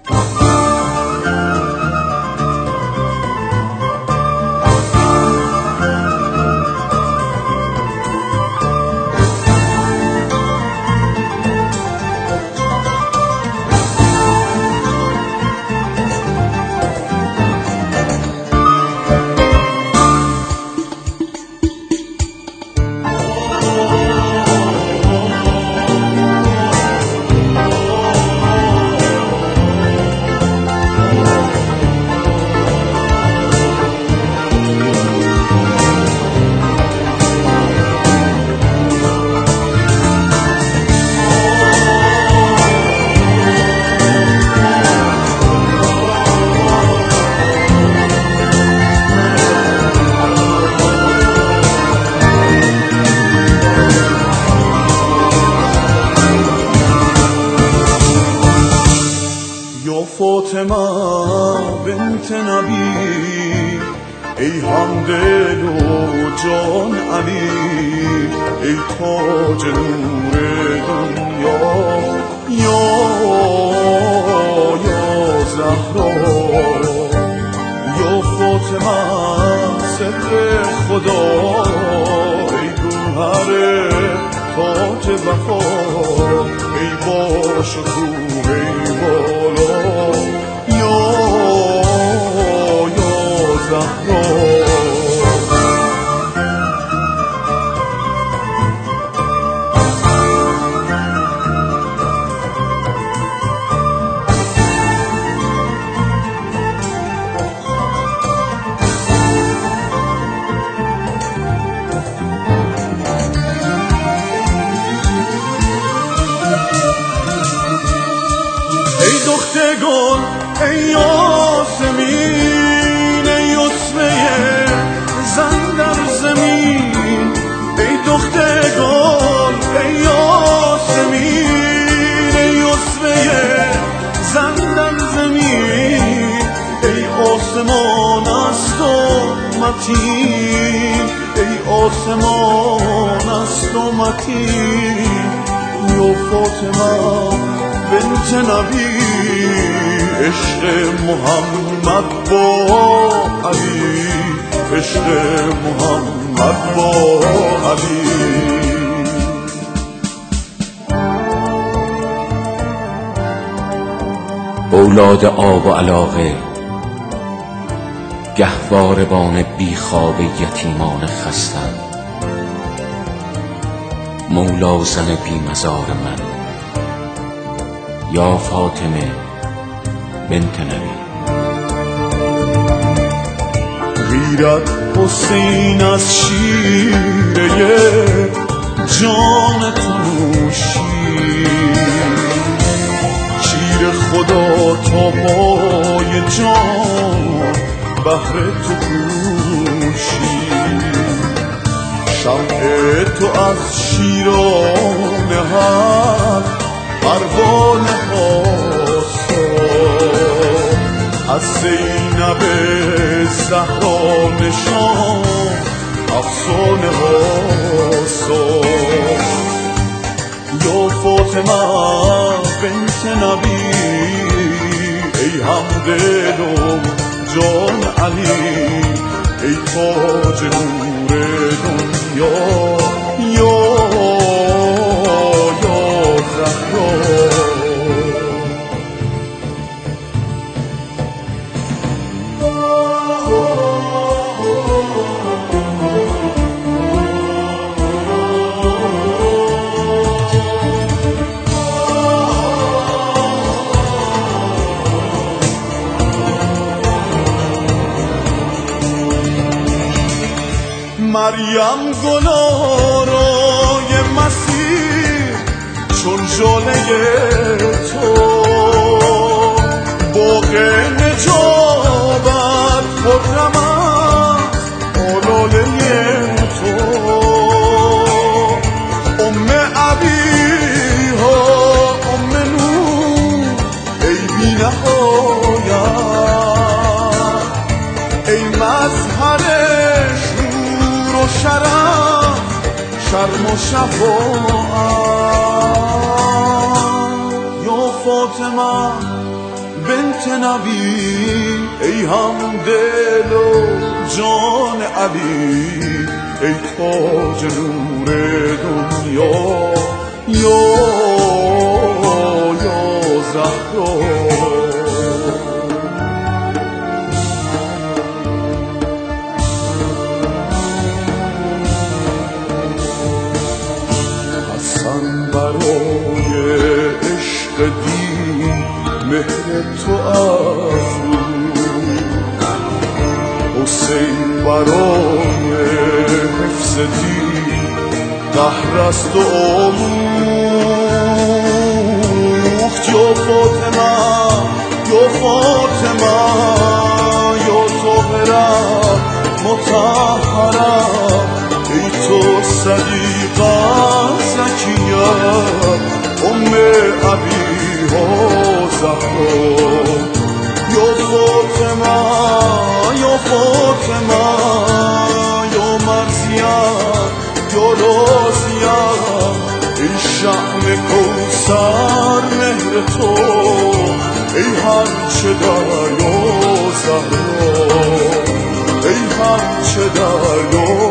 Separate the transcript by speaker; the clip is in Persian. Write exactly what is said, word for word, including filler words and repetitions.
Speaker 1: فاطمه بنت نبی، ای همدل و جان علی، ای تاج نور دنیا، یا یا زهرا، یا فاطمه سر خدا، ای گوهر تاج وفا، ای با شکوه ای بالا، یا یا زهرا. ای دختر گل ای یاسمین، ای یسمه زن در زمین، ای دختر گل ای یاسمین، ای یسمه زن در زمین، ای آسمان است و متین، ای آسمان است و متین، یا فاطمه بنت نبی، عشق محمد با علی، عشق محمد با علی.
Speaker 2: اولاد آب و علاقه، گهواربان بیخواب یتیمان خستم، مولا زن بی مزار من، یا فاطمه بنت نبی.
Speaker 1: غیرت حسین از شیره جان تو شیر، شیر خدا تا پای جان بهر تو کوشید، شمع تو از شیران حق پروانه هاستا، از زینب زهرا نشان افسانه هاستا، یا فاطمه بنت نبی، ای همدل و جان علی، ای تاج نور دنیا، یا یا زهرا. مریم گلارای مسیح چون ژاله تو، باغ نجابت خرم است آلاله تو، ام ابیها ام نور ای بی نهایت، ای مظهر و شرم شرم و شفاعت، یا فاطمه بنت نبی، ای هم دل و جان علی، ای تاج نور دنیا یا یا زهرا. حسن برای عشق دین مهر تو افروخت، حسین برای حفظ دین قهر از تو آموخت. یا فاطمه یا فاطمه یا طاهره مطهره، ای تو صدیقه زکیه ام ابیها زهرا. یا فاطمه یا فاطمه یا مرزیه یا رازیه، ای شأن کوثر مهر تو، ای هرچه دریا زهرا، ای هرچه دریا